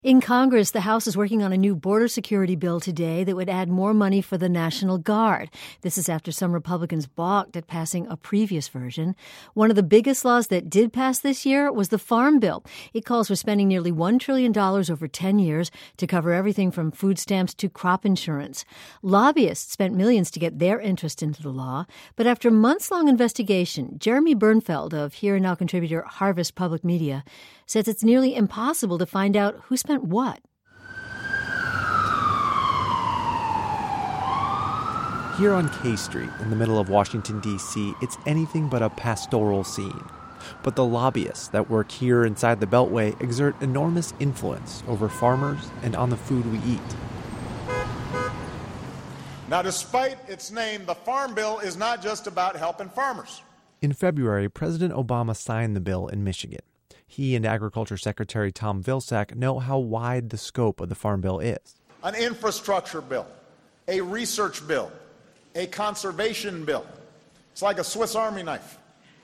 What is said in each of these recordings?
In Congress, the House is working on a new border security bill today that would add more money for the National Guard. This is after some Republicans balked at passing a previous version. One of the biggest laws that did pass this year was the Farm Bill. It calls for spending nearly $1 trillion over 10 years to cover everything from food stamps to crop insurance. Lobbyists spent millions to get their interest into the law. But after months-long investigation, Jeremy Bernfeld of Here and Now contributor Harvest Public Media says it's nearly impossible to find out who spent what. Here on K Street, in the middle of Washington, D.C., it's anything but a pastoral scene. But the lobbyists that work here inside the Beltway exert enormous influence over farmers and on the food we eat. Now, despite its name, the Farm Bill is not just about helping farmers. In February, President Obama signed the bill in Michigan. He and Agriculture Secretary Tom Vilsack know how wide the scope of the Farm Bill is. An infrastructure bill, a research bill, a conservation bill. It's like a Swiss Army knife.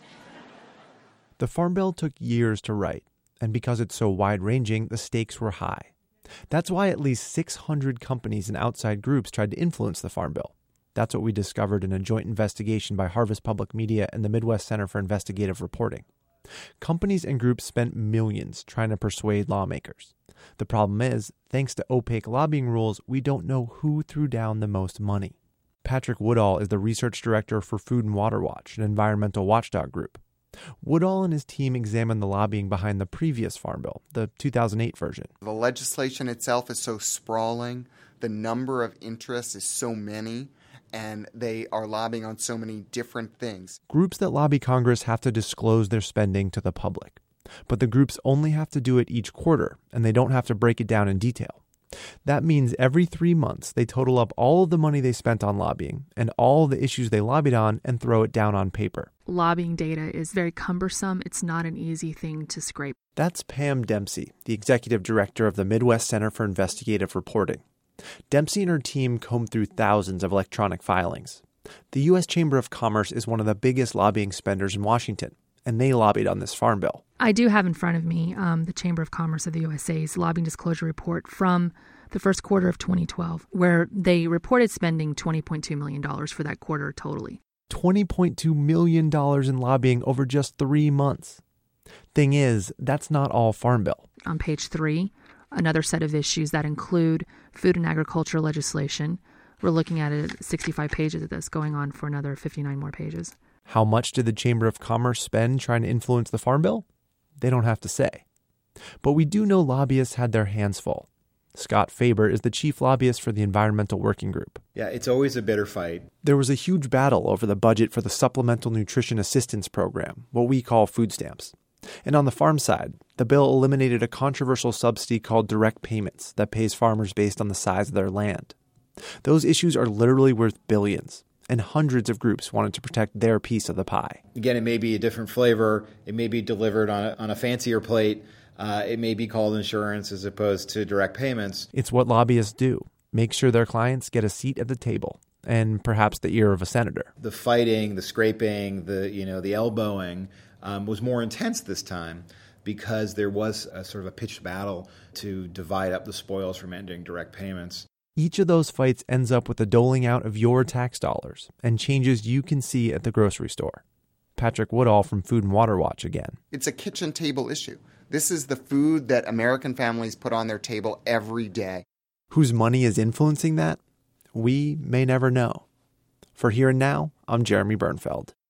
The Farm Bill took years to write, and because it's so wide-ranging, the stakes were high. That's why at least 600 companies and outside groups tried to influence the Farm Bill. That's what we discovered in a joint investigation by Harvest Public Media and the Midwest Center for Investigative Reporting. Companies and groups spent millions trying to persuade lawmakers. The problem is, thanks to opaque lobbying rules, we don't know who threw down the most money. Patrick Woodall is the research director for Food and Water Watch, an environmental watchdog group. Woodall and his team examined the lobbying behind the previous Farm Bill, the 2008 version. The legislation itself is so sprawling, the number of interests is so many, and they are lobbying on so many different things. Groups that lobby Congress have to disclose their spending to the public. But the groups only have to do it each quarter, and they don't have to break it down in detail. That means every 3 months, they total up all of the money they spent on lobbying and all the issues they lobbied on and throw it down on paper. Lobbying data is very cumbersome. It's not an easy thing to scrape. That's Pam Dempsey, the executive director of the Midwest Center for Investigative Reporting. Dempsey and her team combed through thousands of electronic filings. The U.S. Chamber of Commerce is one of the biggest lobbying spenders in Washington, and they lobbied on this Farm Bill. I do have in front of me the Chamber of Commerce of the USA's lobbying disclosure report from the first quarter of 2012, where they reported spending $20.2 million for that quarter totally. $20.2 million in lobbying over just 3 months. Thing is, that's not all Farm Bill. On page 3, another set of issues that include food and agriculture legislation. We're looking at 65 pages of this, going on for another 59 more pages. How much did the Chamber of Commerce spend trying to influence the Farm Bill? They don't have to say. But we do know lobbyists had their hands full. Scott Faber is the chief lobbyist for the Environmental Working Group. Yeah, it's always a bitter fight. There was a huge battle over the budget for the Supplemental Nutrition Assistance Program, what we call food stamps. And on the farm side, the bill eliminated a controversial subsidy called direct payments that pays farmers based on the size of their land. Those issues are literally worth billions, and hundreds of groups wanted to protect their piece of the pie. Again, it may be a different flavor. It may be delivered on a fancier plate. It may be called insurance as opposed to direct payments. It's what lobbyists do, make sure their clients get a seat at the table, and perhaps the ear of a senator. The fighting, the scraping, the elbowing was more intense this time because there was a sort of a pitched battle to divide up the spoils from ending direct payments. Each of those fights ends up with the doling out of your tax dollars and changes you can see at the grocery store. Patrick Woodall from Food and Water Watch again. It's a kitchen table issue. This is the food that American families put on their table every day. Whose money is influencing that? We may never know. For Here and Now, I'm Jeremy Bernfeld.